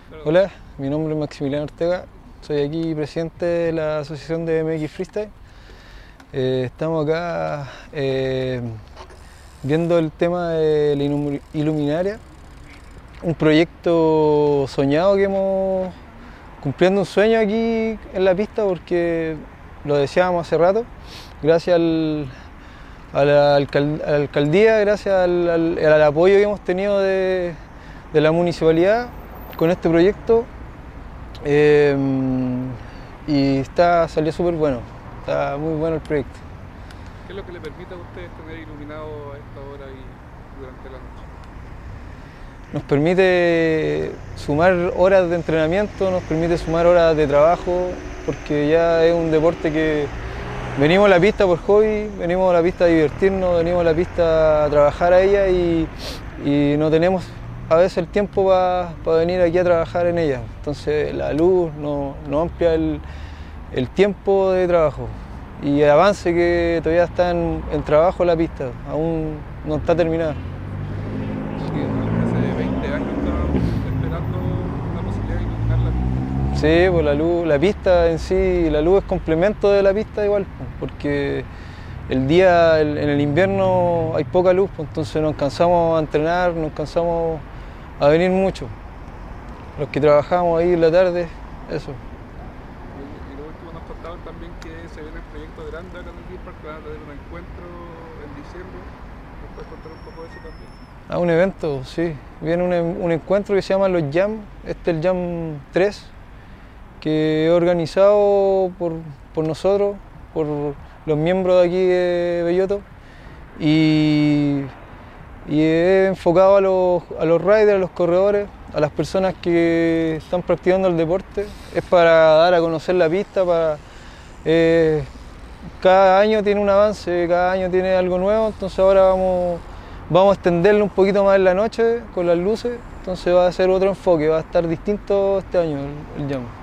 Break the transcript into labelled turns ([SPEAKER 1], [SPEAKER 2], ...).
[SPEAKER 1] Hola, mi nombre es Maximiliano Ortega, soy aquí presidente de la Asociación de MX Freestyle. Estamos acá viendo el tema de la iluminaria, un proyecto soñado que hemos cumpliendo un sueño aquí en la pista porque lo deseábamos hace rato, gracias a la alcaldía, gracias al apoyo que hemos tenido de la municipalidad con este proyecto. Y salió súper bueno, está muy bueno el proyecto.
[SPEAKER 2] ¿Qué es lo que le permite a ustedes tener iluminado a esta hora y durante la noche?
[SPEAKER 1] Nos permite sumar horas de entrenamiento, nos permite sumar horas de trabajo, porque ya es un deporte que venimos a la pista por hobby, venimos a la pista a divertirnos, venimos a la pista a trabajar a ella y no tenemos a veces el tiempo para venir aquí a trabajar en ella. Entonces la luz nos amplia el tiempo de trabajo y el avance que todavía está en trabajo la pista, aún no está terminada.
[SPEAKER 2] Hace 20 años estábamos esperando la posibilidad de iluminar la pista.
[SPEAKER 1] Sí, pues la luz, la pista en sí, la luz es complemento de la pista igual, porque en el invierno hay poca luz, entonces nos cansamos a entrenar, nos cansamos a venir mucho. Los que trabajamos ahí en la tarde, eso.
[SPEAKER 2] Y lo último nos contaban también que se viene el proyecto grande acá en el Deer Park, que van a tener un encuentro en diciembre. ¿Nos puedes contar un poco de eso también?
[SPEAKER 1] Un evento, sí. Viene un encuentro que se llama los Jam, este es el Jam 3, que es organizado por nosotros, por los miembros de aquí de Belloto, y es enfocado a los riders, a los corredores, a las personas que están practicando el deporte. Es para dar a conocer la pista, cada año tiene un avance, cada año tiene algo nuevo, entonces ahora vamos a extenderlo un poquito más en la noche con las luces, entonces va a ser otro enfoque, va a estar distinto este año el Jam.